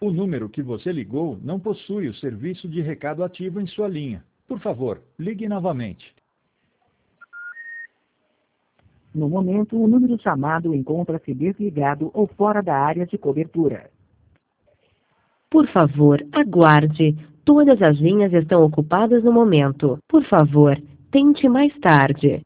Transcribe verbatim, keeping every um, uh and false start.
O número que você ligou não possui o serviço de recado ativo em sua linha. Por favor, ligue novamente. No momento, o número chamado encontra-se desligado ou fora da área de cobertura. Por favor, aguarde. Todas as linhas estão ocupadas no momento. Por favor, tente mais tarde.